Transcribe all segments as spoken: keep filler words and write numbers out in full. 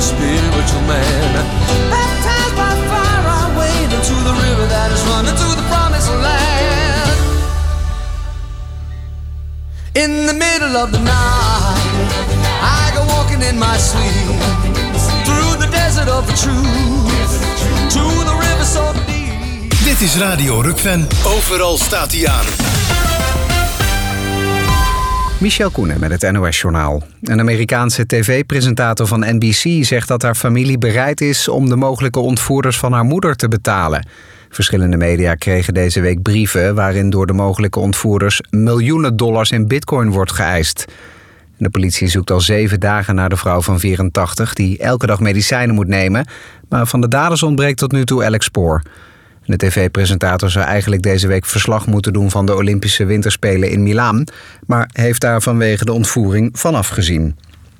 spiritual man. Baptized by fire, I wade into the river that is running to the promised land. In the middle of the night, I go walking in my sleep through the desert of the truth to the river so deep. Dit is Radio Rukven. Overal staat hij aan. Michel Koenen met het N O S-journaal. Een Amerikaanse tv-presentator van N B C zegt dat haar familie bereid is om de mogelijke ontvoerders van haar moeder te betalen. Verschillende media kregen deze week brieven waarin door de mogelijke ontvoerders miljoenen dollars in bitcoin wordt geëist. De politie zoekt al zeven dagen naar de vrouw van vierentachtig die elke dag medicijnen moet nemen, maar van de daders ontbreekt tot nu toe elk spoor. De tv-presentator zou eigenlijk deze week verslag moeten doen van de Olympische Winterspelen in Milaan, maar heeft daar vanwege de ontvoering van afgezien.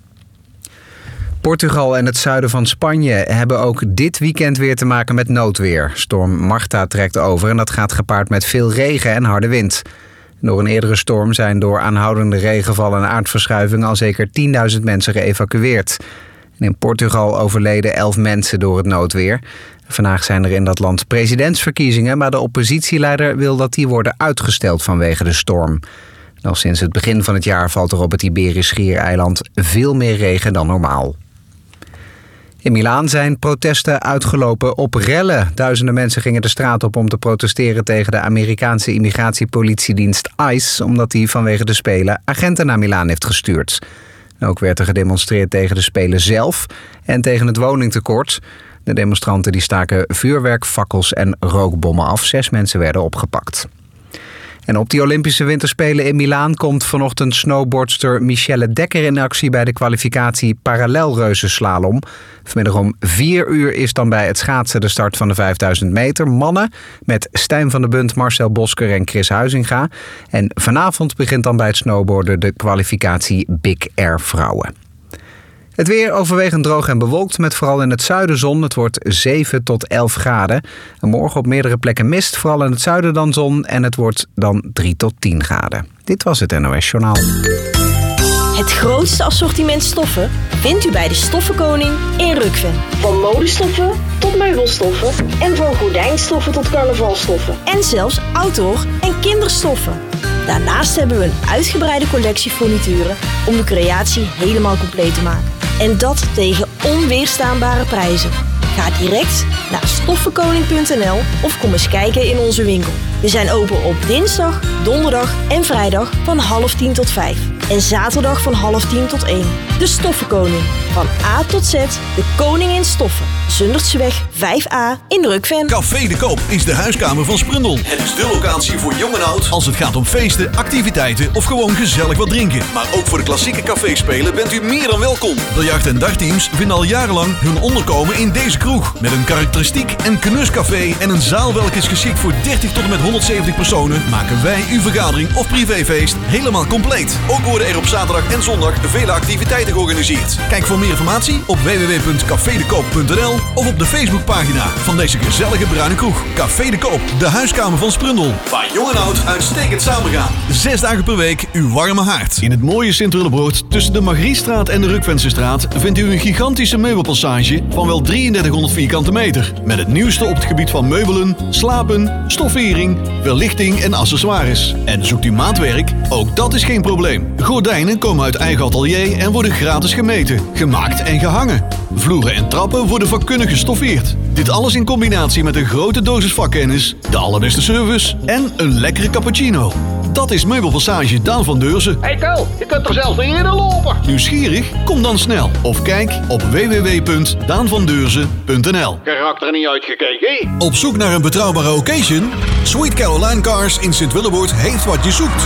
Portugal en het zuiden van Spanje hebben ook dit weekend weer te maken met noodweer. Storm Marta trekt over en dat gaat gepaard met veel regen en harde wind. Door een eerdere storm zijn door aanhoudende regenval en aardverschuiving al zeker tienduizend mensen geëvacueerd. En in Portugal overleden elf mensen door het noodweer. Vandaag zijn er in dat land presidentsverkiezingen, maar de oppositieleider wil dat die worden uitgesteld vanwege de storm. Al sinds het begin van het jaar valt er op het Iberisch Schiereiland veel meer regen dan normaal. In Milaan zijn protesten uitgelopen op rellen. Duizenden mensen gingen de straat op om te protesteren tegen de Amerikaanse immigratiepolitiedienst ICE, omdat die vanwege de Spelen agenten naar Milaan heeft gestuurd. Ook werd er gedemonstreerd tegen de Spelen zelf en tegen het woningtekort. De demonstranten die staken vuurwerk, fakkels en rookbommen af. Zes mensen werden opgepakt. En op die Olympische Winterspelen in Milaan komt vanochtend snowboardster Michelle Dekker in actie bij de kwalificatie parallelreuzenslalom. Vanmiddag om vier uur is dan bij het schaatsen de start van de vijfduizend meter mannen met Stijn van der Bunt, Marcel Bosker en Chris Huizinga. En vanavond begint dan bij het snowboarden de kwalificatie Big Air vrouwen. Het weer overwegend droog en bewolkt met vooral in het zuiden zon. Het wordt zeven tot elf graden. En morgen op meerdere plekken mist, vooral in het zuiden dan zon. En het wordt dan drie tot tien graden. Dit was het N O S-journaal. Het grootste assortiment stoffen vindt u bij de Stoffenkoning in Rukven. Van modestoffen tot meubelstoffen en van gordijnstoffen tot carnavalstoffen. En zelfs outdoor- en kinderstoffen. Daarnaast hebben we een uitgebreide collectie furnituren om de creatie helemaal compleet te maken. En dat tegen onweerstaanbare prijzen. Ga direct naar stoffenkoning punt n l of kom eens kijken in onze winkel. We zijn open op dinsdag, donderdag en vrijdag van half tien tot vijf. En zaterdag van half tien tot één. De Stoffenkoning. Van A tot Z, de koning in stoffen. Zundertseweg vijf A in Rukven. Café de Koop is de huiskamer van Sprundel. Het is de locatie voor jong en oud als het gaat om feesten, activiteiten of gewoon gezellig wat drinken. Maar ook voor de klassieke caféspelen bent u meer dan welkom. Biljart- en dartteams vinden al jarenlang hun onderkomen in deze kroeg. Met een karakteristiek en knuscafé en een zaal welke is geschikt voor dertig tot en met honderdzeventig personen, maken wij uw vergadering of privéfeest helemaal compleet. Ook worden er op zaterdag en zondag vele activiteiten georganiseerd. Kijk voor meer informatie op w w w punt café de koop punt n l of op de Facebookpagina van deze gezellige bruine kroeg. Café de Koop, de huiskamer van Sprundel. Waar jong en oud uitstekend samengaan. Zes dagen per week uw warme haard. In het mooie Sint-Willebroord tussen de Margriestraat en de Rukvensestraat vindt u een gigantische meubelpassage van wel drieëndertighonderd vierkante meter. Met het nieuwste op het gebied van meubelen, slapen, stoffering, verlichting en accessoires. En zoekt u maatwerk? Ook dat is geen probleem. Gordijnen komen uit eigen atelier en worden gratis gemeten, gemaakt en gehangen. Vloeren en trappen worden vakkundig gestoffeerd. Dit alles in combinatie met een grote dosis vakkennis, de allerbeste service en een lekkere cappuccino. Dat is Meubelpassage Daan van Deurzen. Hey Tel, je kunt er zelfs niet in lopen. Nieuwsgierig? Kom dan snel. Of kijk op w w w punt daan van deurzen punt n l. Karakter niet uitgekeken, hè? Op zoek naar een betrouwbare occasion? Sweet Caroline Cars in Sint-Willebroord heeft wat je zoekt.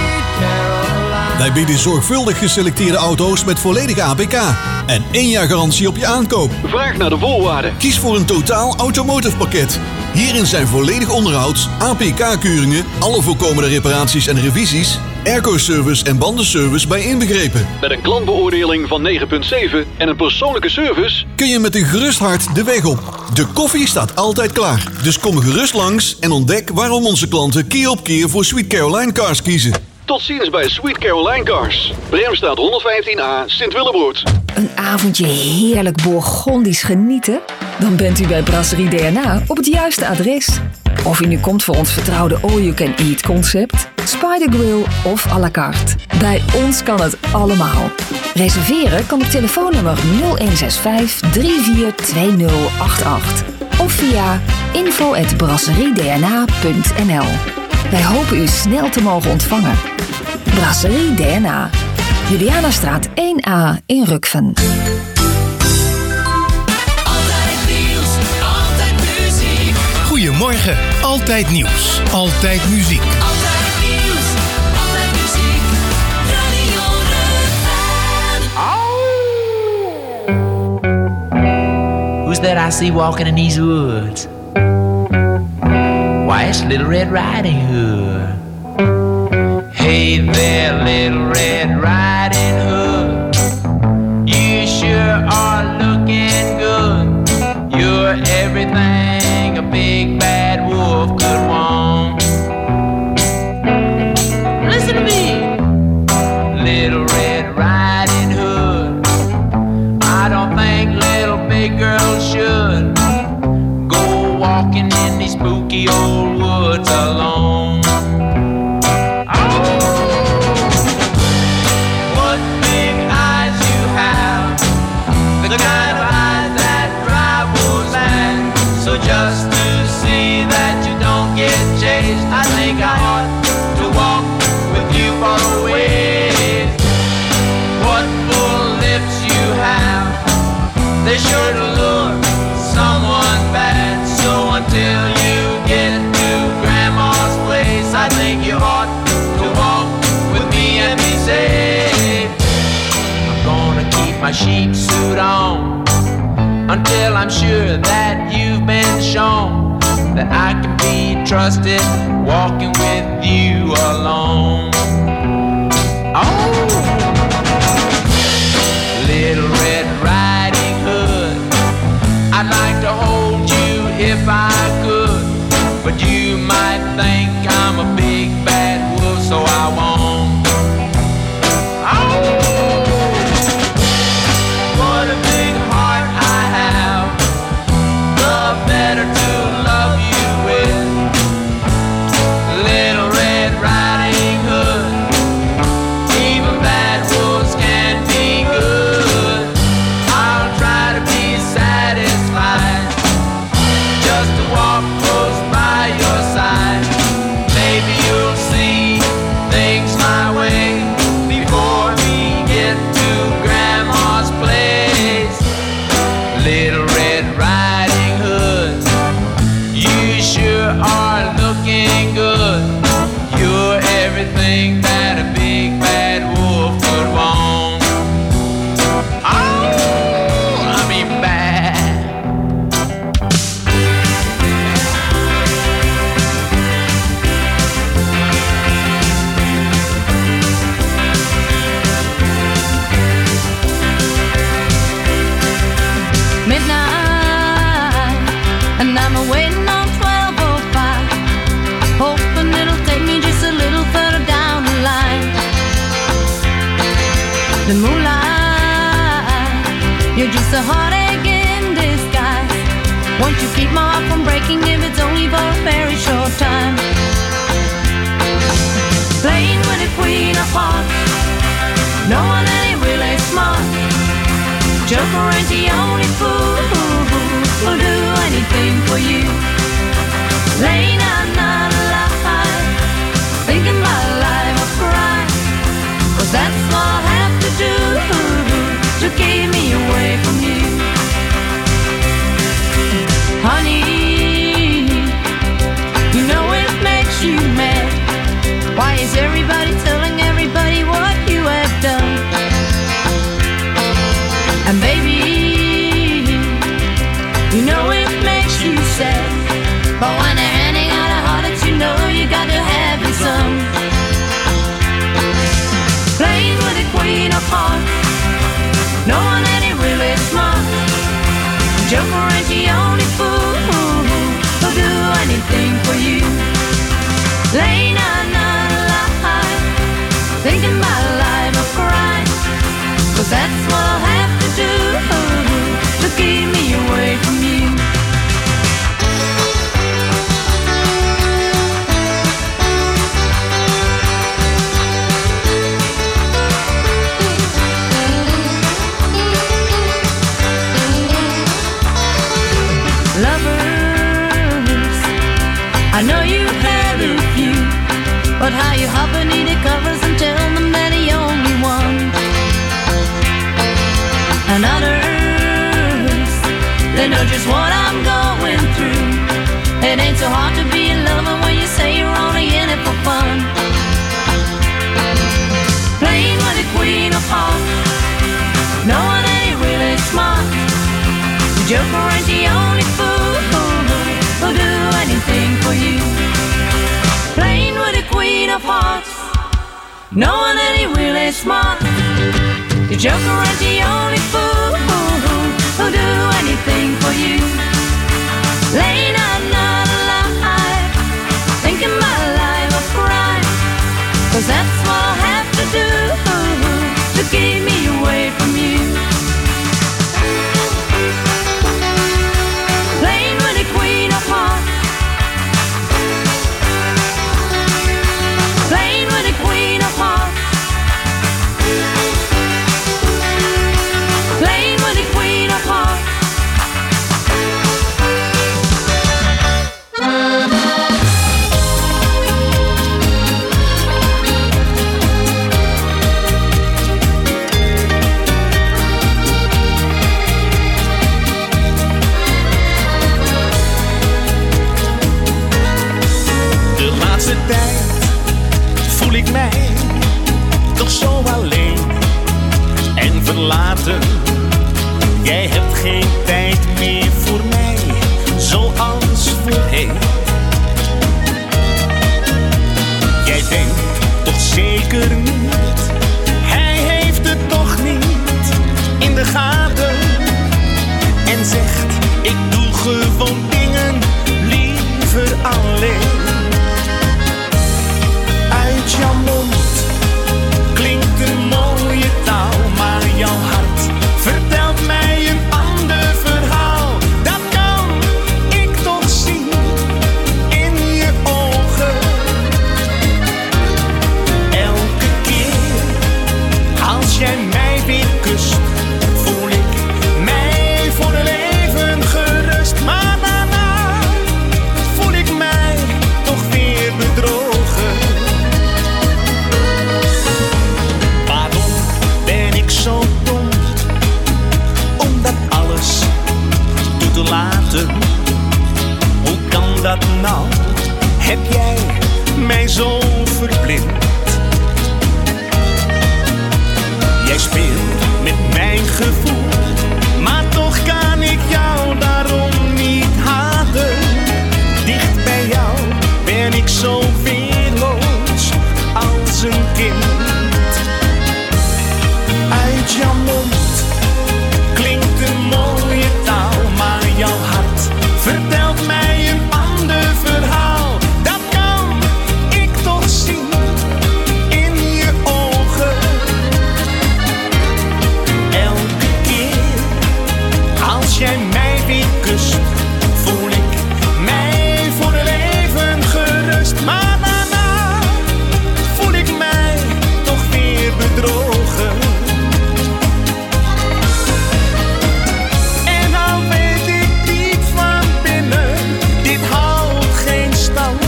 Wij bieden zorgvuldig geselecteerde auto's met volledige A P K en één jaar garantie op je aankoop. Vraag naar de voorwaarden. Kies voor een totaal automotive pakket. Hierin zijn volledig onderhoud, A P K-keuringen, alle voorkomende reparaties en revisies, airco-service en bandenservice bij inbegrepen. Met een klantbeoordeling van negen komma zeven en een persoonlijke service kun je met een gerust hart de weg op. De koffie staat altijd klaar. Dus kom gerust langs en ontdek waarom onze klanten keer op keer voor Sweet Caroline Cars kiezen. Tot ziens bij Sweet Caroline Cars. Bremstraat honderdvijftien A, Sint-Willebroord. een avondje heerlijk Bourgondisch genieten? Dan bent u bij Brasserie D N A op het juiste adres. Of u nu komt voor ons vertrouwde all-you-can-eat concept, Spider Grill of à la carte. Bij ons kan het allemaal. Reserveren kan op telefoonnummer nul een zes vijf drie vier twee nul acht acht of via info at brasseriedna punt n l. Wij hopen u snel te mogen ontvangen. Brasserie D N A, Julianastraat één A in Rukven. Goedemorgen, altijd nieuws, altijd muziek. Altijd nieuws, altijd muziek, Radio Rukven. Who's that I see walking in these woods? Why, it's Little Red Riding Hood. Hey there, Little Red Riding Hood. You sure are looking good. You're everything a big bad wolf could want. Listen to me, Little Red Riding Hood. I don't think little big girls should go walking in these spooky old woods alone. Oh, what big eyes you have, the kind of eyes that drive wolves mad. So just to see that you don't get chased, I think I ought to walk with you for a ways. What full lips you have, they sure to lure someone bad. So until you get to Grandma's place, I think you ought to walk with me and be safe. I'm gonna keep my sheep suit on until I'm sure that you've been shown that I can be trusted walking with you alone. Oh, Little Red Riding Hood, I'd like to hold you if I could, but you might think I'm a big bad wolf, so I won't. Oh, what a big heart I have, the better to love you with. Little Red Riding Hood, even bad wolves can be good. I'll try to be satisfied just to walk close by your side. Maybe you'll see things my way before we get to Grandma's place. Little Red Riding Hood, you sure are looking good. You're everything that a big bad wolf could want. Oh, I mean bad. Midnight, and I'm waiting on twelve oh five, hoping it'll take me just a little further down the line. The moonlight, you're just a heartache in disguise. Won't you keep my heart from breaking if it's only for a very short time? Playing with the queen of hearts, no one ain't really smart. Joker ain't the only fool who'll do anything for you. Laying out not alive, thinking my life of crime, 'cause that's what I have to do to keep me away from you. Honey, you know it makes you mad. Why is everybody telling everybody what you have done? And baby, you know it makes you sad, but when they're handing out a heart that you know you got to have it some. Playing with the queen of hearts, no one ain't really smart. Joker ain't the only fool who'll do anything for you. Laying out not alive, thinking my life of crime, 'cause that's what I'll have to but how you hop beneath the covers and tell them that he only one. And others, they know just what I'm going through. It ain't so hard to be a lover when you say you're only in it for fun. Playing with the queen of hearts, no one ain't really smart. The joker ain't the only fool who'll do anything for you. Playing with the queen of hearts, no one ain't really smart. The joker ain't the only fool who'll do anything for you. Laying out not alive, thinking my life a crime, 'cause that's what I'll have to do to keep me away from you. Playing with the queen of hearts, playing with the queen of hearts, playing with the queen of hearts. De laatste tijd voel ik mij toch zo alleen en verlaten. Jij hebt geen tijd meer voor mij, zoals voorheen. Jij denkt toch zeker niet, hij heeft het toch niet in de gaten. En zegt, ik doe gewoon dingen liever alleen. Uit jouw mond klinkt een mooie taal, maar jouw hart vertelt mij een ander verhaal. Dat kan ik toch zien in je ogen. Elke keer als jij mij weer kust, voel ik mij voor het leven gerust. Maar daarna voel ik mij toch weer bedrogen. Waarom ben ik zo dom om dat alles toe te laten? Hoe kan dat nou? Heb jij mij zo verblind? Jij speelt met mijn gevoel, maar toch kan ik jou daarom niet haten. Dicht bij jou ben ik zo weerloos als een kind. Uit jouw mond klinkt een mooie taal, maar jouw hart vertelt mij een ander verhaal. Dat kan ik toch zien in je ogen. Elke keer als jij mij weer kust, voel ik mij voor het leven gerust. Maar daarna voel ik mij toch weer bedrogen. En al weet ik diep van binnen, dit houdt geen stand.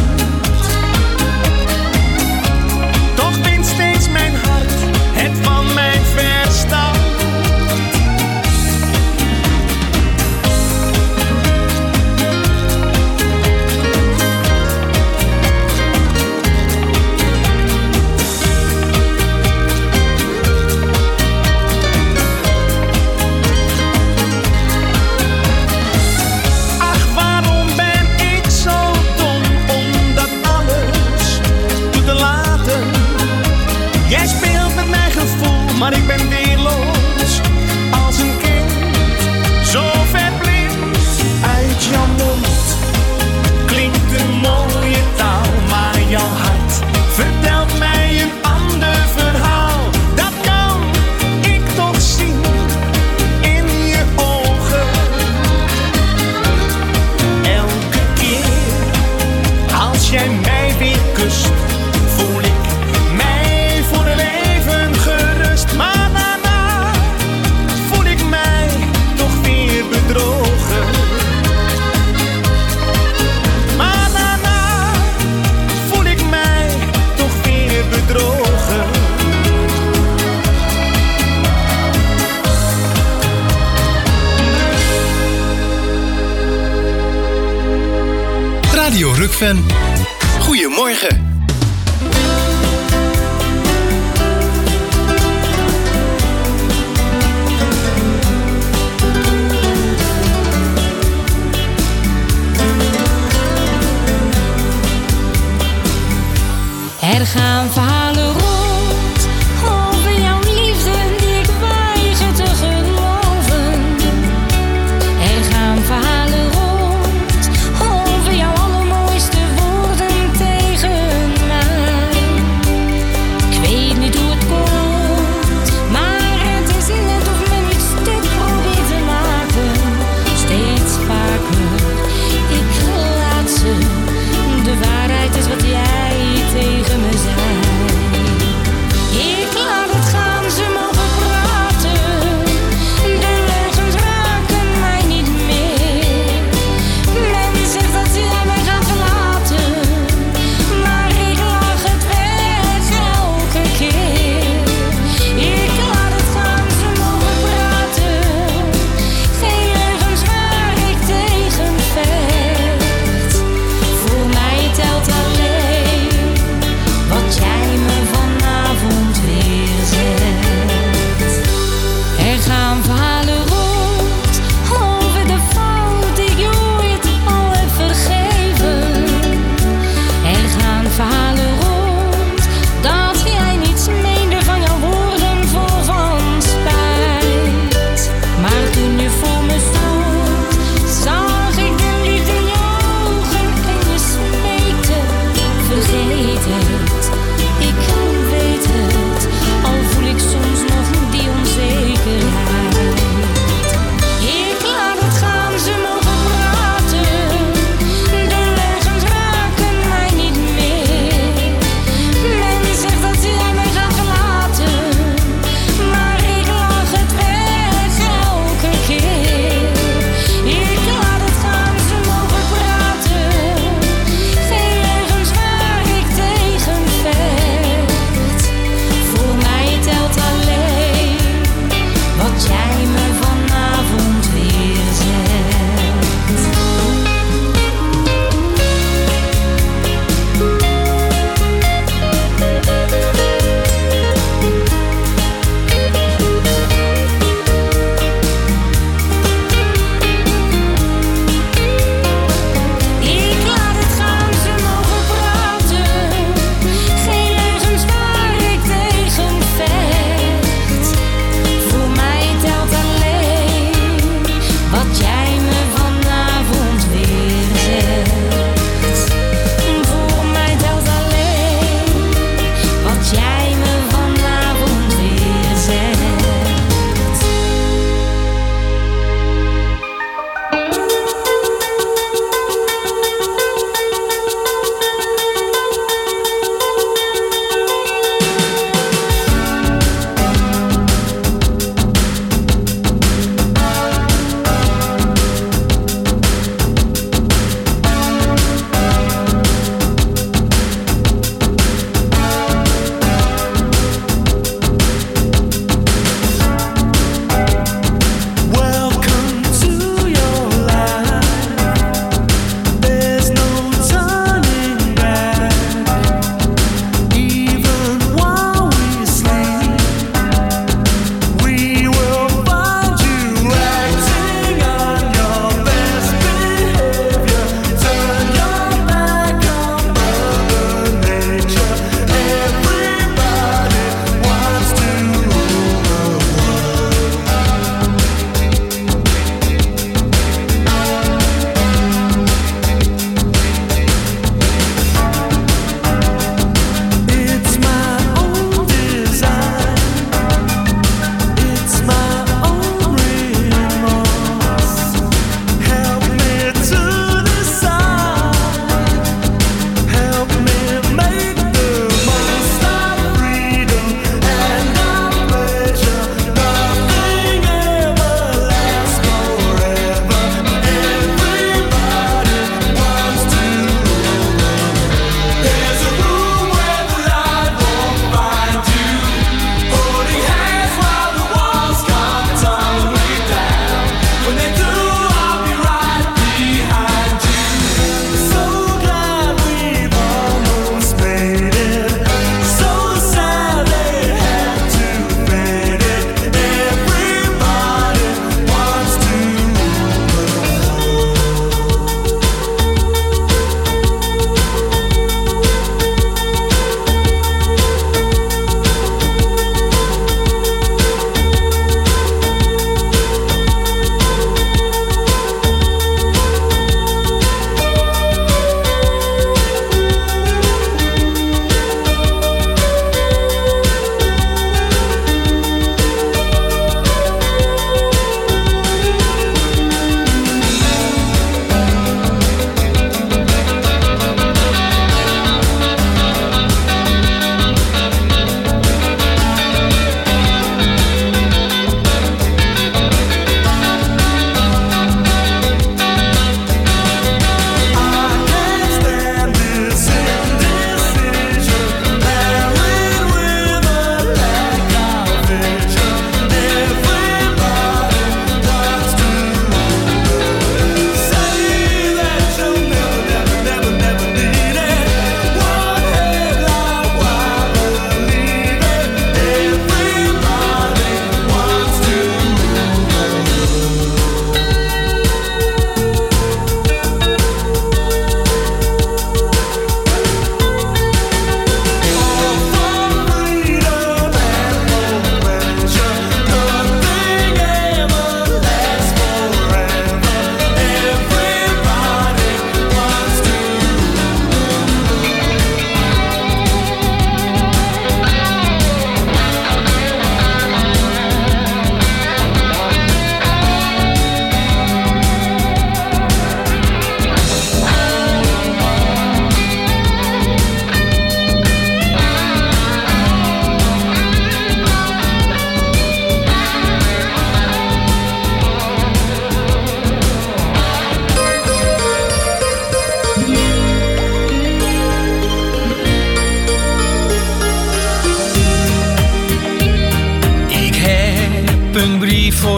Toch wint steeds mijn hart het van mijn verstand. Radio Rukven. Goedemorgen. Er gaan verhalen rond over jouw liefde die ik weiger te geloven. Er gaan verhalen rond over jouw allermooiste woorden tegen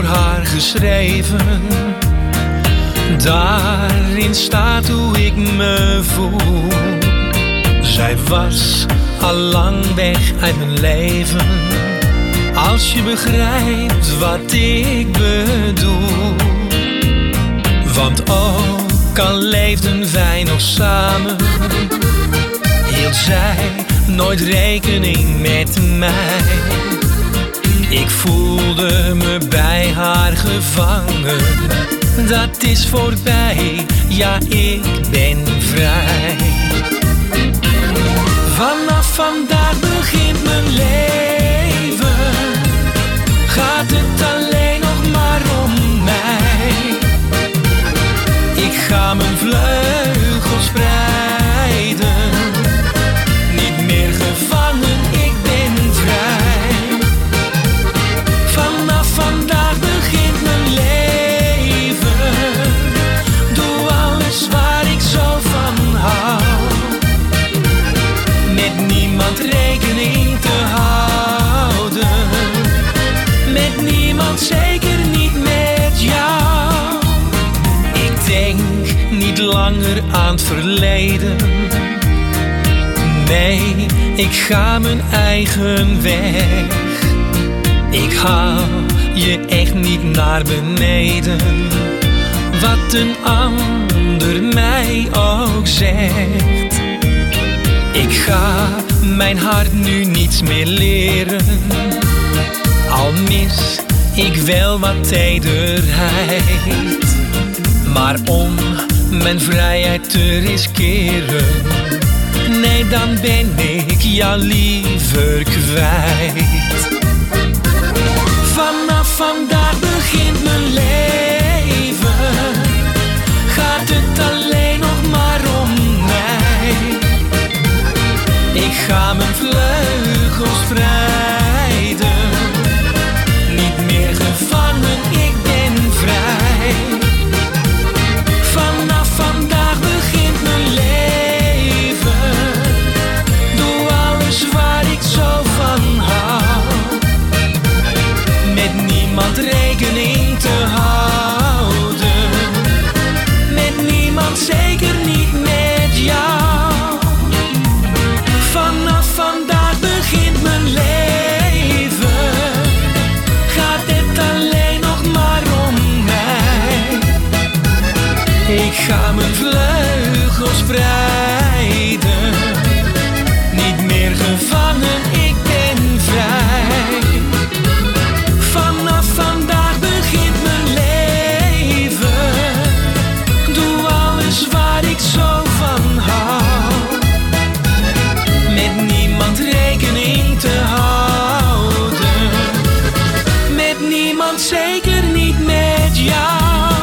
voor haar geschreven. Daarin staat hoe ik me voel. Zij was al lang weg uit mijn leven. Als je begrijpt wat ik bedoel. Want ook al leefden wij nog samen, hield zij nooit rekening met mij. Ik voelde me bij haar gevangen. Dat is voorbij, ja ik ben vrij. Vanaf vandaag begint mijn leven. Gaat het alleen nog maar om mij. Ik ga mijn vleugels spreiden. Niet meer gevangen, ik ben vrij. Vanaf vandaag begint mijn leven. Doe alles waar ik zo van hou. Met niemand rekening te houden. Met niemand, zeker niet met jou. Ik denk niet langer aan het verleden. Nee, ik ga mijn eigen weg. Ik haal je echt niet naar beneden. Wat een ander mij ook zegt. Ik ga mijn hart nu niets meer leren. Al mis ik wel wat tederheid. Maar om mijn vrijheid te riskeren, nee, dan ben ik jou liever kwijt. Vanaf vandaag begint mijn leven. Gaat het alleen nog maar om mij. Ik ga mijn vleugels spreiden. Niet meer gevangen, ik ben vrij. Vanaf vandaag begint mijn leven. Doe alles waar ik zo van hou. Met niemand rekening te houden. Met niemand, zeker niet met jou. Vanaf vandaag begint mijn leven. Gaat het alleen nog maar om mij. Ik ga mijn vleugels spreiden. Niet meer gevangen, ik ben vrij. Vanaf vandaag begint mijn leven. Doe alles waar ik zo van hou. Met niemand rekening te houden. Met niemand, zeker niet met jou.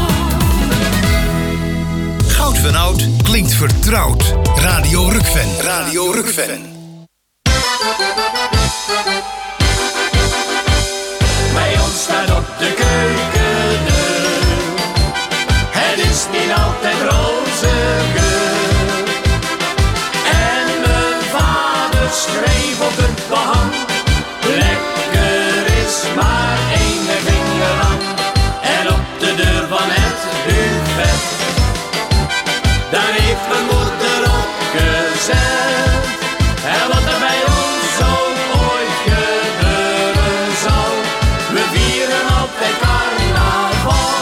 Goud van Oud klinkt vertrouwd. Radio Rukven. Radio Rukven. Bij ons staat op de keukendeur. Het is niet altijd roze geur. En mijn vader schreef op het behang. Lekker is maar één vinger lang. En op de deur van het buffet, daar heeft mijn moeder op gezet. En wat er bij ons ook ooit gebeuren zal, we vieren altijd carnaval.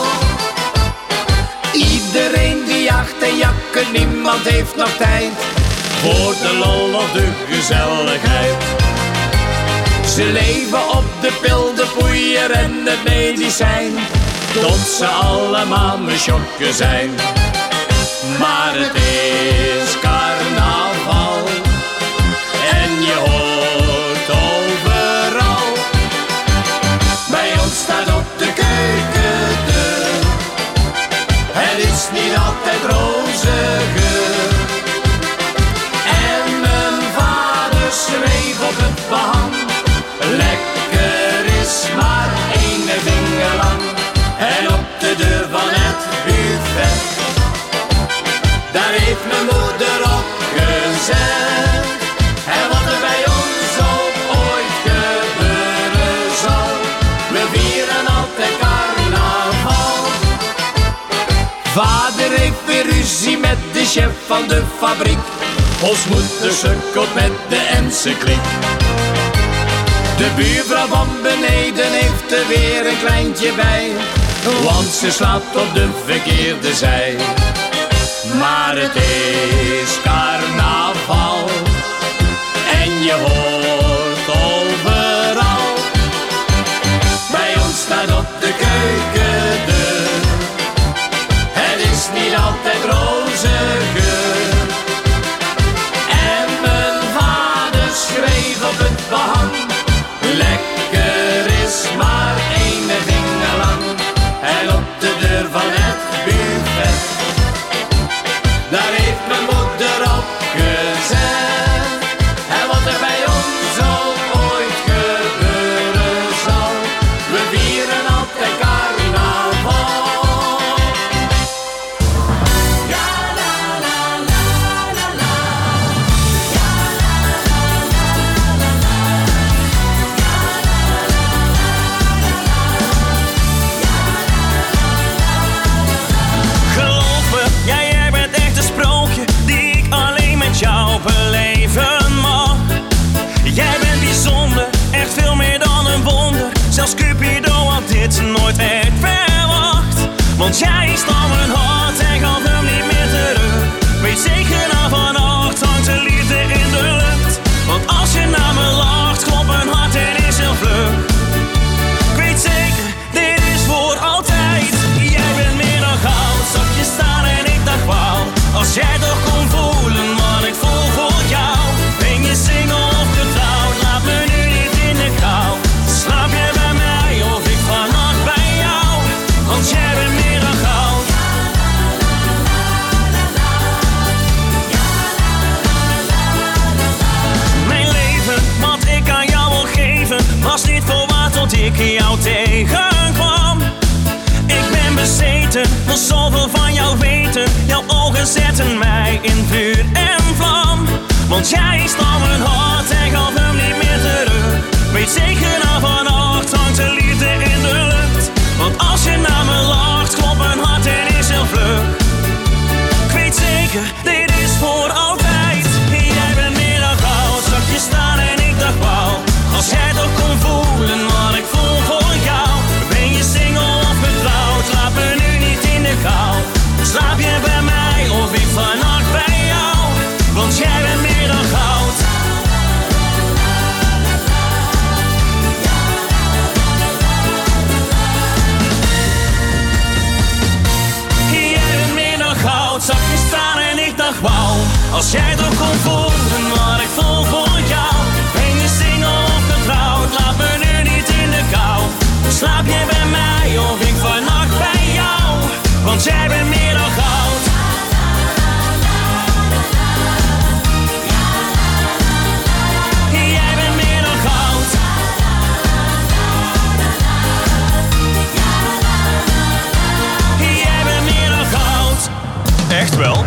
Iedereen die jacht en jakken, niemand heeft nog tijd voor de lol of de gezelligheid. Ze leven op de pil, de poeier en het medicijn, tot ze allemaal mesjokken zijn. Maar het is carnaval en je hoort overal. Bij ons staat op de keukendeur. Het is niet altijd roze geur. En mijn vader schreef op het behang. Lekker is maar één vinger lang. En op de deur van het buffet, daar heeft mijn moeder op gezet. En wat er bij ons ook ooit gebeuren zal, we vieren altijd Vader heeft weer ruzie met de chef van de fabriek. Ons moeder sukkelt met de Ense klik. De buurvrouw van beneden heeft er weer een kleintje bij, want ze slaapt op de verkeerde zij. Maar het is carnaval en je hoort overal. Bij ons staat op de keukendeur, het is niet altijd roze geur. En mijn vader schreef op het behang, lekker is maar één vinger lang. En op de deur van het buffet, daar heeft mijn moeder op gezet. En wat er bij ons ook ooit gebeuren zal, we vieren altijd carnaval. Ja, la, la, la, la, la. Ja, la, la, la, la, la. Ja, la, la, la, la, la. Geloof me, ja, jij bent echt een sprookje die ik alleen met jou beleven mag. Jij bent bijzonder, echt veel meer dan een wonder. Zelfs Cupido had dit nooit echt verwacht. Want jij stal mijn hart en gaf hem niet meer terug. Weet zeker na vannacht hangt de liefde in de lucht. Want als je naar me lacht, klopt mijn hart en is heel vlug. Ik weet zeker, dit is voor altijd. Jij bent meer dan goud, zag je staan en ik dacht wauw. Als jij toch kon voelen wat ik voel voor jou. Ben je single of getrouwd, laat me nu niet in de kou. Slaap je bij mij of ik vannacht bij jou. Want jij bent meer dan goud. Mijn leven, wat ik aan jou wil geven, was niet volwaard tot ik jou tegenkwam. Ik ben bezeten, wil zoveel van jou weten. Jouw ogen zetten mij in vuur en vlam. Want jij stal mijn hart en gaf hem niet meer terug. Weet zeker na vannacht hangt de liefde in de lucht. Want als je naar me lacht, klopt mijn hart en is heel vlug. Ik weet zeker, dit is voor altijd. Jij bent meer dan goud, zag je staan en ik dacht wauw. Als jij toch kon voelen wat ik voel voor jou. Ben je single of getrouwd, laat me nu niet in de kou. Slaap je bij mij of ik vannacht bij jou. Want jij bent meer dan goud. Jij bent meer dan goud, zag je staan en ik dacht wauw. Als jij toch kon voelen wat ik voel voor jou. Ben je single of getrouwd, laat me nu niet in de kou. Slaap je bij mij of ik vannacht bij jou. Want jij bent meer dan goud. Jij bent meer dan goud. Jij bent meer dan goud. Echt wel?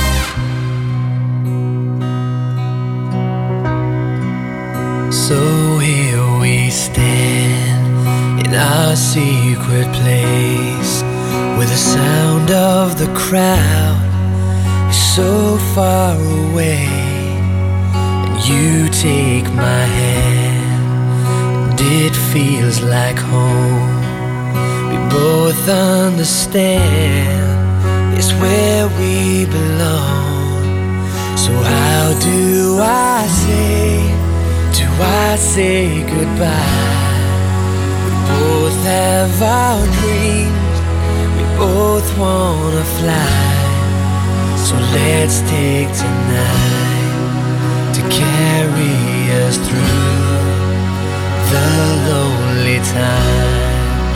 So here we stand in our secret place, where the sound of the crowd is so far away. And you take my hand, and it feels like home. We both understand it's where we belong. So how do I say, do I say goodbye? We both have our dreams, we both wanna fly. So let's take tonight to carry us through the lonely times.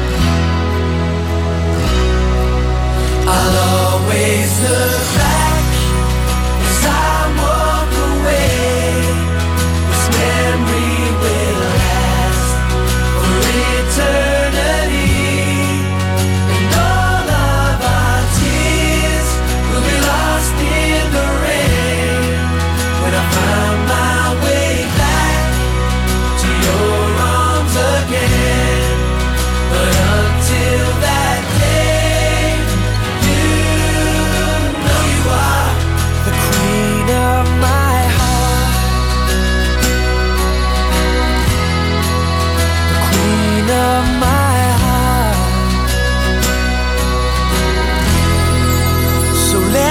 I'll always look back as I walk away. This memory will last for eternity, and all of our tears will be lost in the rain when I find my way back to your arms again. But until that day, you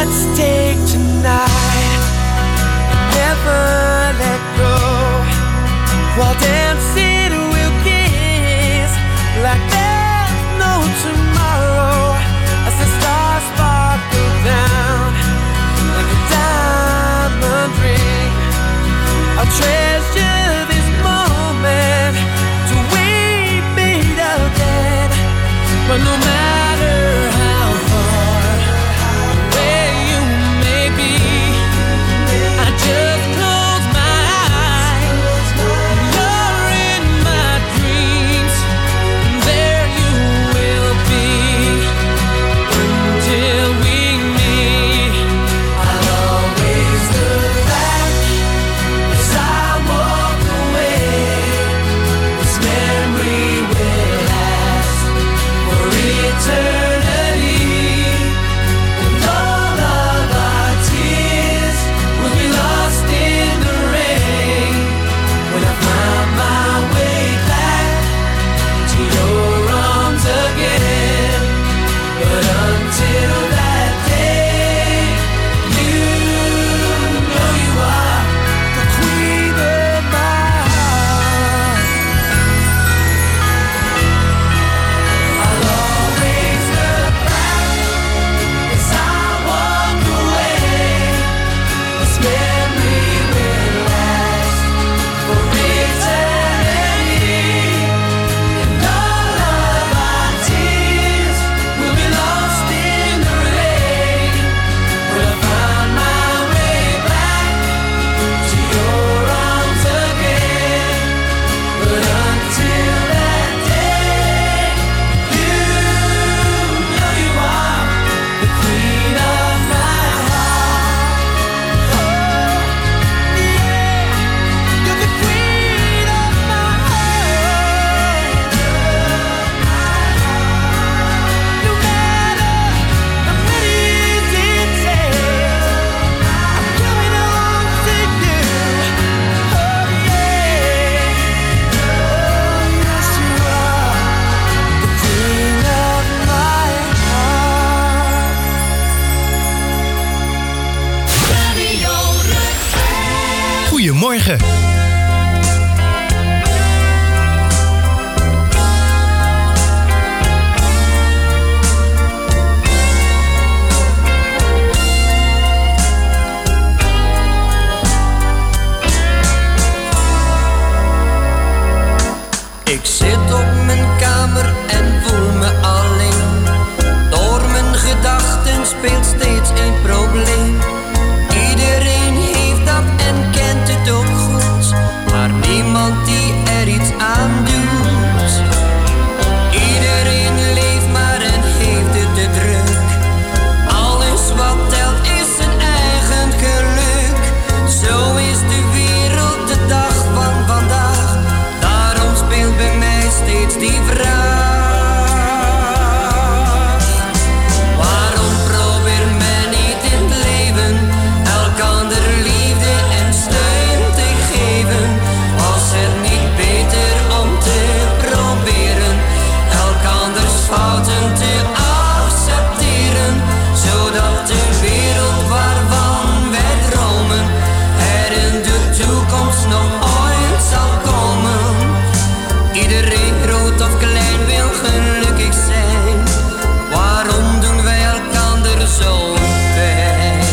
let's take tonight, never let go. While dancing we'll kiss like there's no tomorrow, as the stars sparkle down like a diamond ring. I'll treasure this moment till we meet again. But no matter how far away you may be, I just close my eyes. You're in my dreams, and there you will be until we meet. I'll always look back as I walk away. This memory will last for eternity, and all of our tears will be lost in the rain when I find my way back to your arms again. But until that day, you know you are the queen of my heart. I'll always look back as I walk away. This memory will last for eternity, and all of our tears will be lost in the rain when I find my way back to your arms again. But until that day, you know you are the queen of my heart. Oh, yeah, you're the queen of my heart. No matter how many details, I'm coming home to you. Oh, yeah. Oh, yes, you are the queen of my heart. Goedemorgen. Ik zit op mijn kamer en voel me alleen. Door mijn gedachten speelt steeds een probleem. Iedereen heeft dat en kent het ook goed, maar niemand die er iets aan doet. Iedereen leeft maar en heeft het te druk. Alles wat telt is zijn eigen geluk. Zo is de wereld de dag van vandaag. Daarom speelt bij mij steeds die vraag: waarom probeer men niet in het leven elkander liefde en steun te geven? Was het niet beter om te proberen elkanders fouten te accepteren, zodat de wereld waarvan wij dromen er in de toekomst nog ooit zal komen? Iedereen, groot of klein, wil gelukkig zijn. Waarom doen wij elkander zo pijn?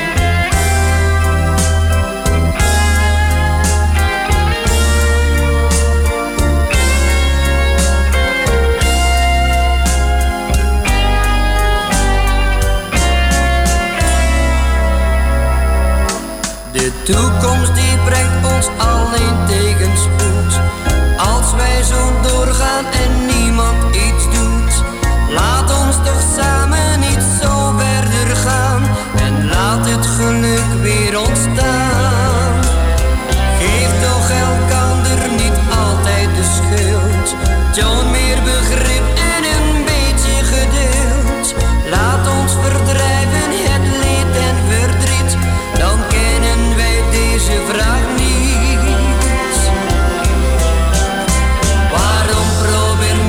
De toekomst die brengt ons alleen tegenspoed. Als wij zo doorgaan en niemand iets doet, laat ons toch samen niet zo verder gaan en laat het geluk weer ontstaan. Geef toch elkander niet altijd de schuld. Toon meer begrip en een beetje geduld. Laat ons verdrijven het leed en verdriet, dan kennen wij deze vraag niet. Waarom probeer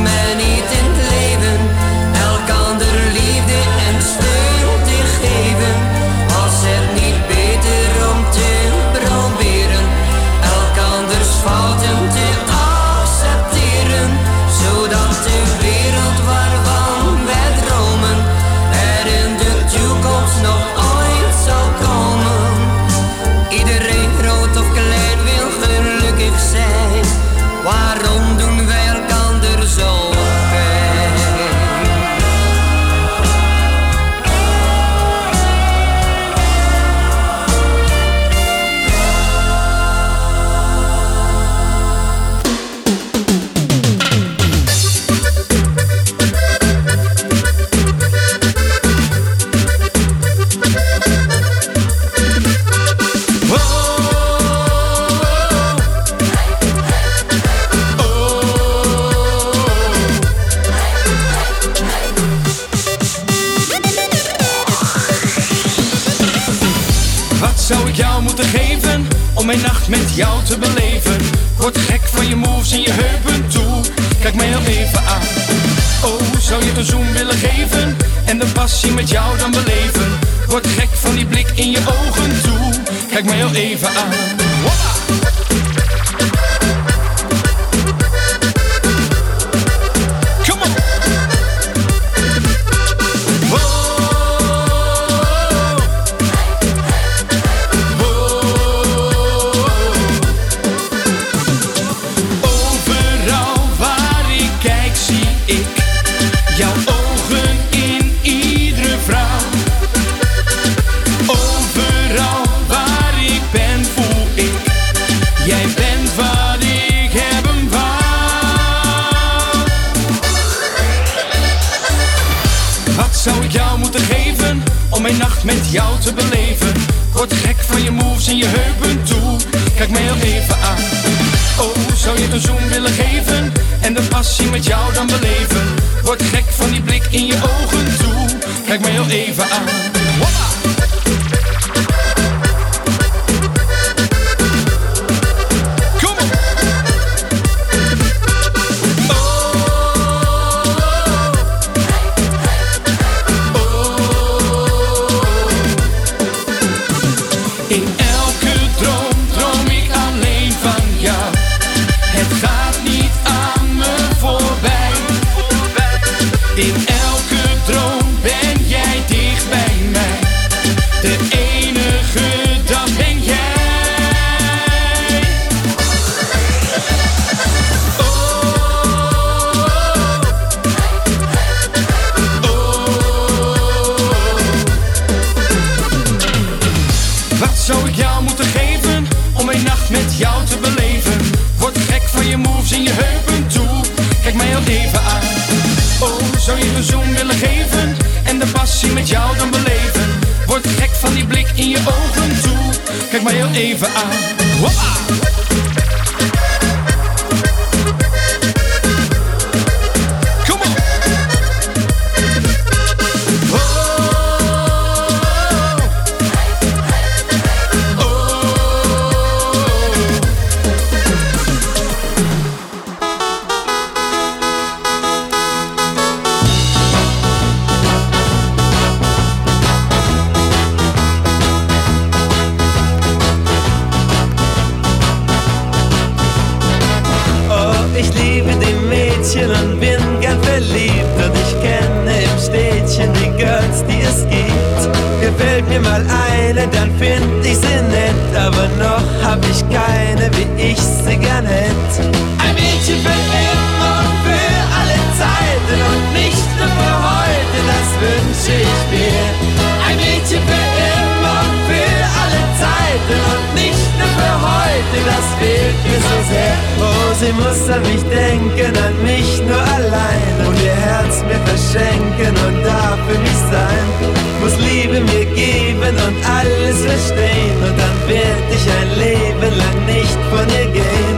zou ik jou moeten geven om mijn nacht met jou te beleven? Word gek van je moves en je heupen toe. Kijk mij heel even aan. Oh, zou je een zoen willen geven en de passie met jou dan beleven? Word gek van die blik in je ogen toe. Kijk mij heel even aan. Hoppa! Om mijn nacht met jou te beleven. Word gek van je moves en je heupen toe. Kijk mij heel even aan. Oh, zou je een zoen willen geven en de passie met jou dan beleven? Word gek van die blik in je ogen toe. Kijk mij heel even aan. Hoppa! Zou je een zoen willen geven en de passie met jou dan beleven? Word gek van die blik in je ogen toe. Kijk mij heel even aan. Hoppa! Dann find ich sie nett, aber noch hab ich keine, wie ich sie gern hätt. Ein Mädchen für immer und für alle Zeiten und nicht nur für heute, das wünsche ich mir. Ein Mädchen für immer und für alle Zeiten und nicht nur für heute, das fehlt mir so sehr. Oh, sie muss an mich denken, an mich nur allein und ihr Herz mir verschenken und da für mich sein. Muss Liebe mir geben und alles verstehen und dann werd ich ein Leben lang nicht von ihr gehen.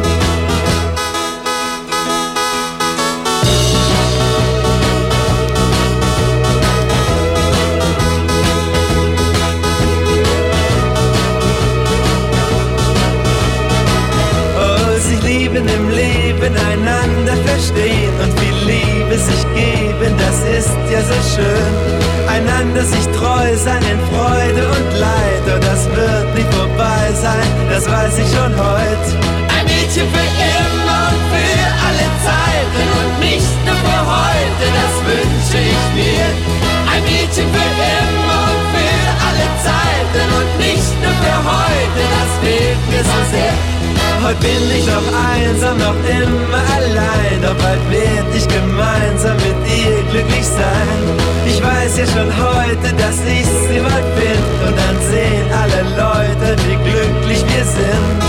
Oh, sich lieben im Leben, einander verstehen und viel Liebe sich geben, das ist ja so schön. Einander sich treu sein in Freude und Leid, oh, das wird nicht vorbei sein, das weiß ich schon heut. Ein Mädchen für immer und für alle Zeiten und nicht nur für heute, das wünsche ich mir. Ein Mädchen für immer und für alle Zeiten und nicht nur für heute, das fehlt mir so sehr. Heute bin ich noch einsam, noch immer allein, doch bald werd ich gemeinsam mit ihr glücklich sein. Ich weiß ja schon heute, dass ich sie bald find und dann sehen alle Leute, wie glücklich wir sind.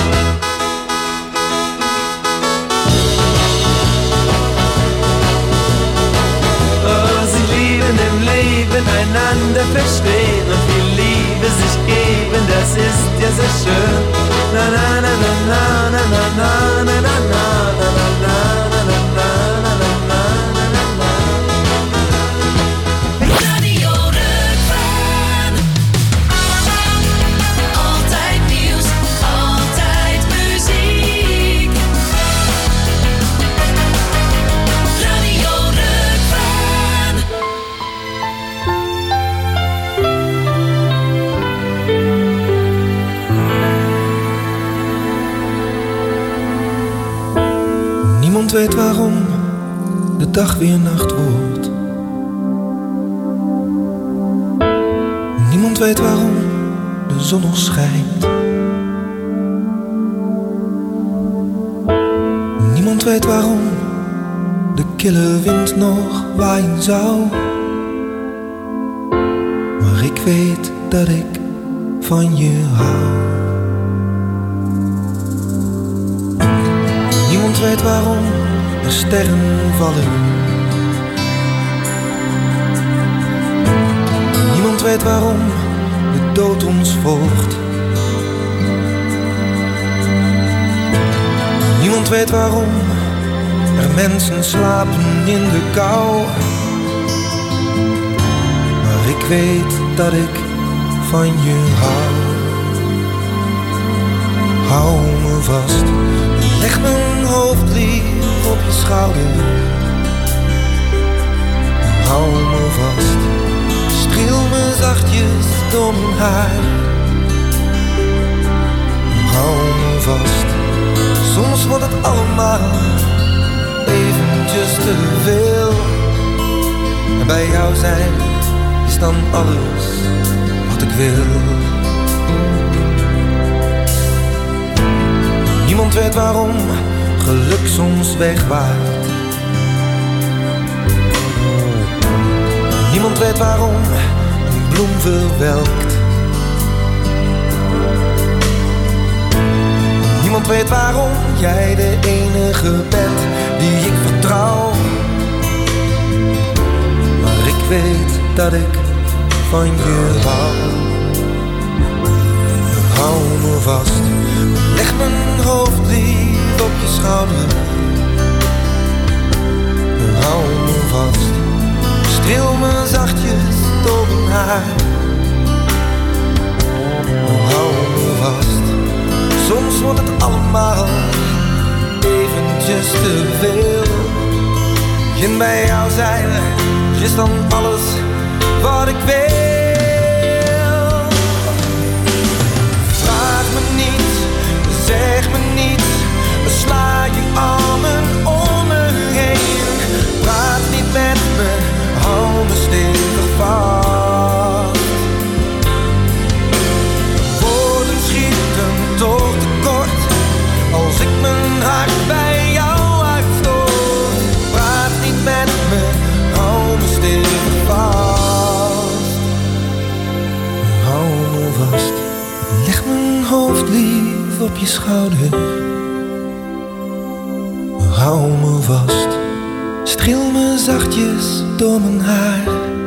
Oh, sie lieben im Leben, einander verstehen und viel Liebe sich geben, das ist ja so schön. Na na na na na na na na na na na na na na na na Radio Rukven. Niemand weet waarom de dag weer nacht wordt. Niemand weet waarom de zon nog schijnt. Niemand weet waarom de kille wind nog waaien zou. Maar ik weet dat ik van je hou. Niemand weet waarom er sterren vallen. Niemand weet waarom de dood ons volgt. Niemand weet waarom er mensen slapen in de kou. Maar ik weet dat ik van je hou. Hou me vast, leg mijn hoofd lief op je schouder. Hou me vast, streel me zachtjes door mijn haar. Hou me vast, soms wordt het allemaal eventjes te veel. En bij jou zijn is dan alles wat ik wil. Niemand weet waarom geluk soms wegwaait. Niemand weet waarom een bloem verwelkt. Niemand weet waarom jij de enige bent die ik vertrouw. Maar ik weet dat ik van je hou. Hou me vast, leg mijn hoofd lief op je schouder. Hou me vast, streel me zachtjes door mijn haar. Hou me vast, soms wordt het allemaal eventjes te veel. En bij jou zijn is dan alles wat ik wil. Vraag me niet, zeg me niet, sla je armen om me heen. Praat niet met me, hou me stevig vast. Woorden schieten toch tekort als ik mijn hart bij jou uitstoot. Praat niet met me, hou me stevig vast. Hou me vast, leg mijn hoofd lief op je schouder. Hou me vast, streel me zachtjes door mijn haar.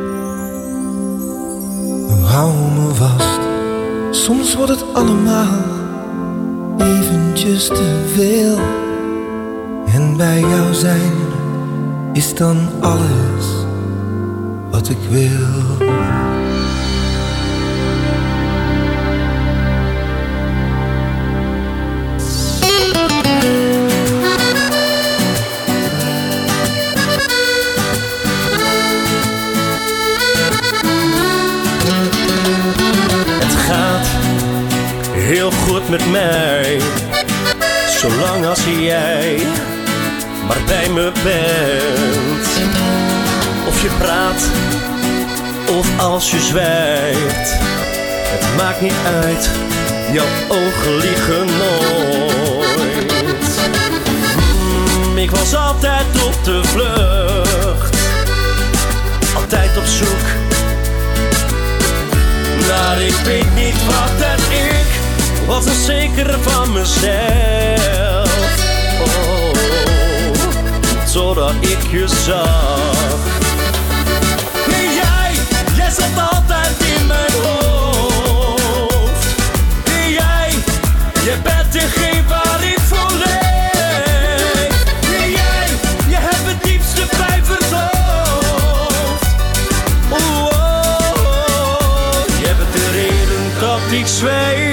Hou me vast, soms wordt het allemaal eventjes te veel. En bij jou zijn is dan alles wat ik wil. Heel goed met mij, zolang als jij maar bij me bent. Of je praat, of als je zwijgt, het maakt niet uit, jouw ogen liegen nooit. Mm, ik was altijd op de vlucht, altijd op zoek naar ik weet niet wat het ik. Was onzeker van mezelf, oh, zodat ik je zag. Nee, jij, jij zat altijd in mijn hoofd. Nee, jij, jij bent degene waar ik voor leef. Nee, jij, je hebt het diepste pijn verdoofd. Oh, oh, oh, jij bent de reden dat ik zweef.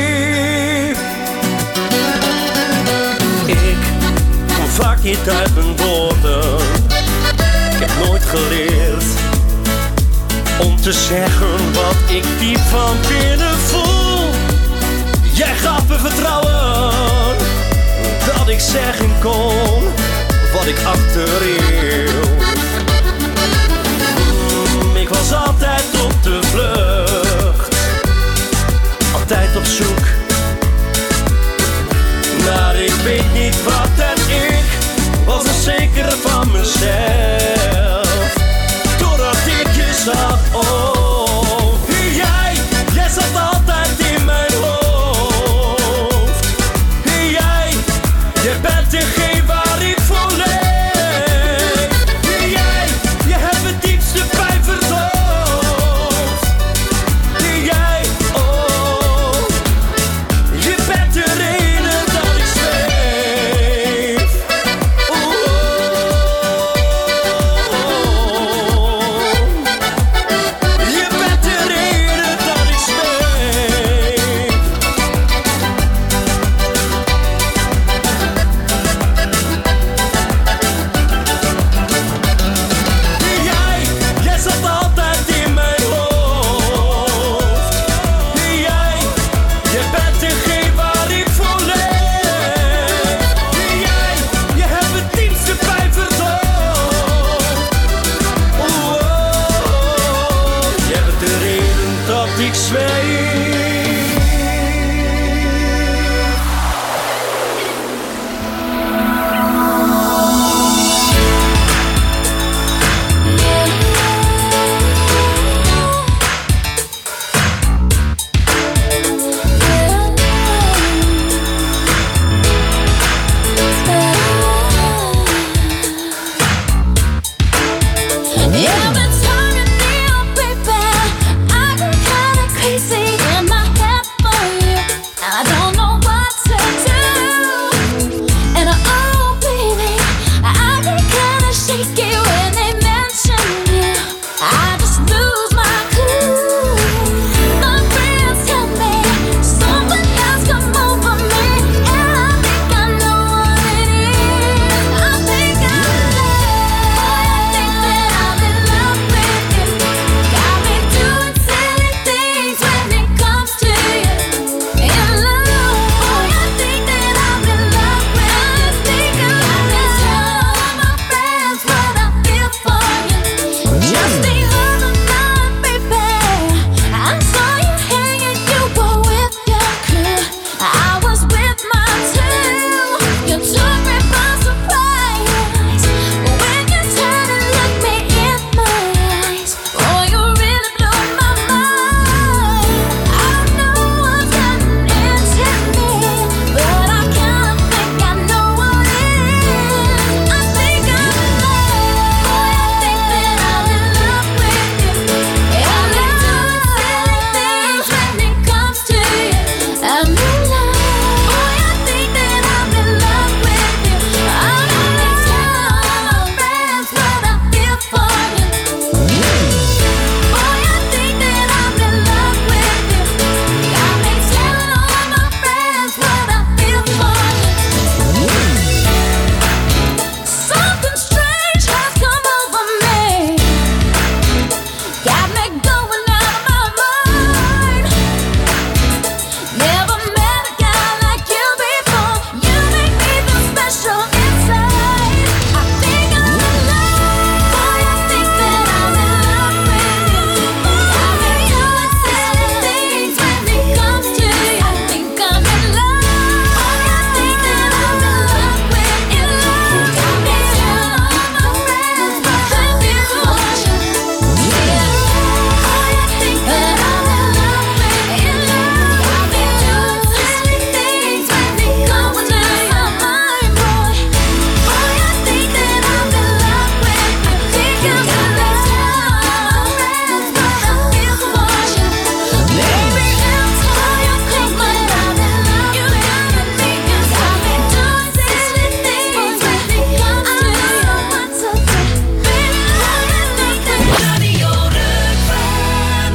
Vaak niet uit mijn woorden. Ik heb nooit geleerd om te zeggen wat ik diep van binnen voel. Jij gaf me vertrouwen dat ik zeggen kon wat ik achterhield. Mm, ik was altijd op de vlucht, altijd op zoek. Maar ik weet niet wat en ik was onzeker van mezelf. Totdat ik je zag, oh, jij, jij zat altijd in mijn hoofd. Jij, jij bent degene waar ik voor leef. Jij, je hebt het diepste pijn verdoofd. Jij, oh, je bent de reden dat ik zweef. Oh, je bent de reden dat ik zweef. Jij, jij zat altijd in mijn hoofd. Jij, je bent degene waar ik voor leef. Jij, je hebt het diepste pijn verdoofd. Oh, oh, jij bent de reden dat ik zweef. You've been turning me on, baby. I go kinda crazy in my head for you. I don't know what to do. And oh, baby, I get kinda shaky when they mention you. I just lose my cool. My friends tell me something has come over me, and I think I know what it is. I think I'm in love. I think that I'm in love with you. Got me doing silly things when it comes to you. In love, I think that I'm in love with you. Think I'm in love. All my friends, what I feel for you. Just the other night, baby, I saw you hanging, you were with your crew. I was with my two. You took me by surprise when you turned and looked me in my eyes. Oh, you really blew my mind. I know what's gotten into me, but I kinda think I know what it is. I think I'm in love. Boy, I think that I'm in love with you. And we doing silly things when it comes to you. I'm in love. Boy, I think that I'm in love with you. I'm in love. Tell all my friends what I feel for you. Boy, I think that I'm in love with you. Got me telling all my friends what I feel for you. Something strange has come over me. Got me going out of my mind. Never met a guy like you before. You make me feel special inside. I think I'm in love. Boy, I think that I'm in love with you. Got me doing silly things when it comes to you. I think I'm in love. Boy, I think that I'm in love with you. Got me telling all my friends what I feel for you. Yeah. Boy, I think that I'm in love with you. Got me doing silly things when it comes to my mind, boy. Boy, I think that I'm in love with you. Think I'm in love. Tell all my friends what I feel for you. Baby, I'm tired, cause my love in love. You got me, you got me doing silly things when it comes to you. I don't know what to do. Baby, I think that Radio Rukven.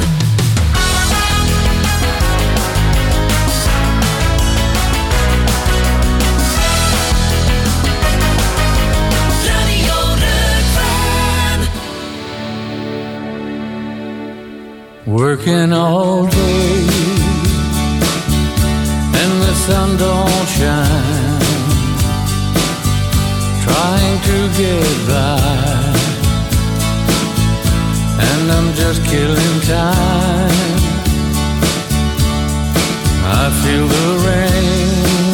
Radio Rukven. Working all day and the sun don't shine. Trying to get by, and I'm just killing time. I feel the rain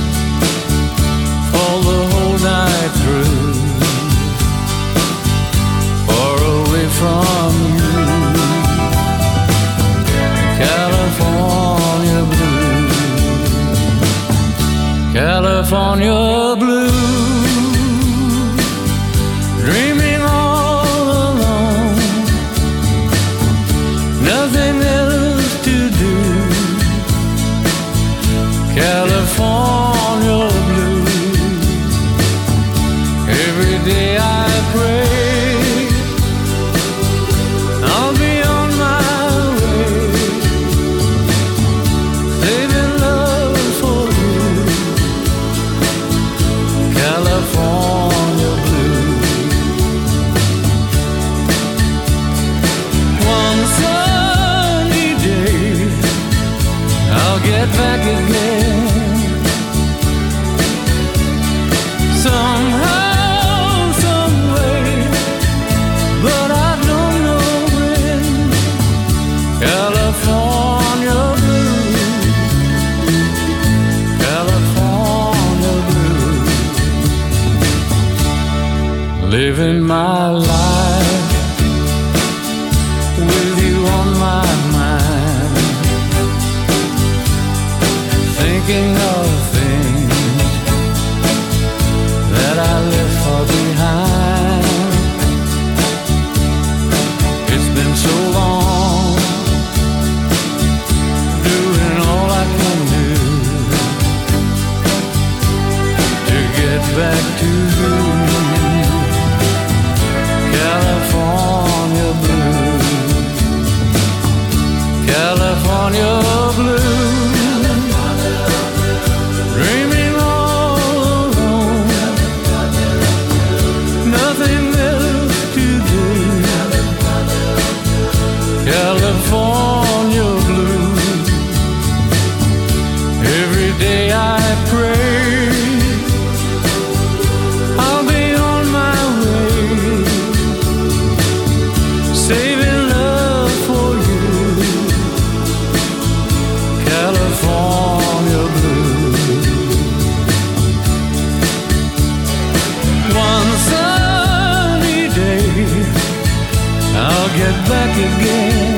fall the whole night through, far away from you, California blue, California blue, dreaming all alone, nothing else to do. California blue. Every day I pray I'll be on my way, saving love for you. California blue. One sunny day I'll get back again. Somehow, some way, but I don't know when. California blue, California blue, living my life with you on my mind, thinking of things that I left far behind. It's been so long, doing all I can do to get back to you. California blue, California blue, dreaming all alone, nothing else to do. California blue. Every day I pray I'll be on my way, saving love for you. California blue. One sunny day I'll get back again.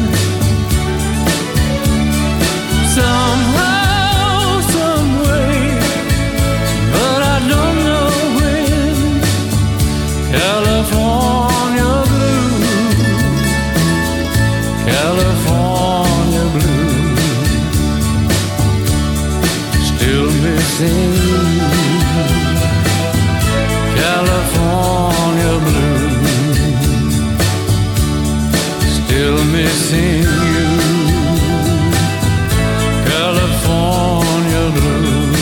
Somehow, some way, but I don't know when. California blue, California blue, still missing you. California blue, still missing you. California blue,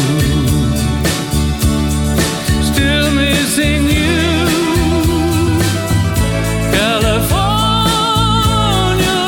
still missing you. California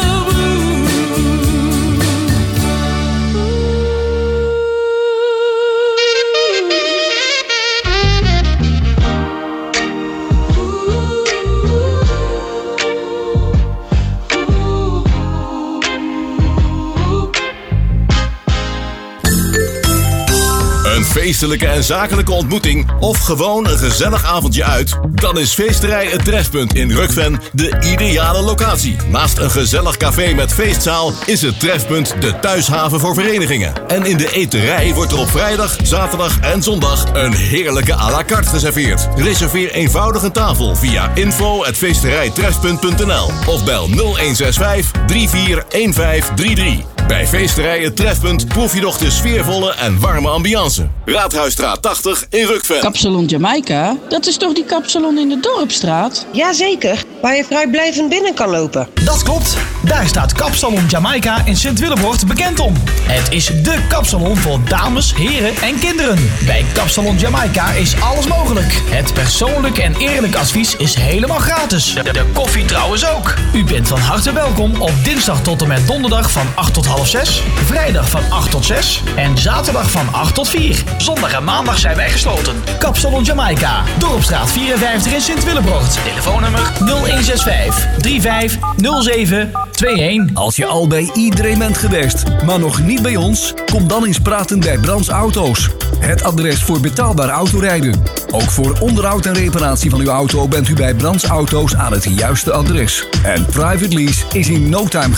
Een feestelijke en zakelijke ontmoeting of gewoon een gezellig avondje uit? Dan is Feesterij Het Trefpunt in Rukven de ideale locatie. Naast een gezellig café met feestzaal is het Trefpunt de thuishaven voor verenigingen. En in de eterij wordt er op vrijdag, zaterdag en zondag een heerlijke à la carte geserveerd. Reserveer eenvoudig een tafel via info at feesterijtrefpunt punt n l of bel nul een zes vijf drie vier een vijf drie drie. Bij Feesterij Het Trefpunt proef je nog de sfeervolle en warme ambiance. Raadhuisstraat tachtig in Rukven. Kapsalon Jamaica? Dat is toch die kapsalon in de Dorpstraat? Jazeker, waar je vrijblijvend binnen kan lopen. Dat klopt. Daar staat Kapsalon Jamaica in Sint-Willebroort bekend om. Het is dé kapsalon voor dames, heren en kinderen. Bij Kapsalon Jamaica is alles mogelijk. Het persoonlijk en eerlijk advies is helemaal gratis. De, de koffie trouwens ook. U bent van harte welkom op dinsdag tot en met donderdag van acht tot half half zes, vrijdag van acht tot zes en zaterdag van acht tot vier. Zondag en maandag zijn wij gesloten. Kapsalon Jamaica, Dorpstraat vierenvijftig in Sint-Willebroort. Telefoonnummer nul een zes vijf drie vijf nul zeven twee een. Als je al bij iedereen bent geweest, maar nog niet bij ons, kom dan eens praten bij Brands Auto's. Het adres voor betaalbaar autorijden. Ook voor onderhoud en reparatie van uw auto bent u bij Brands Auto's aan het juiste adres. En private lease is in no time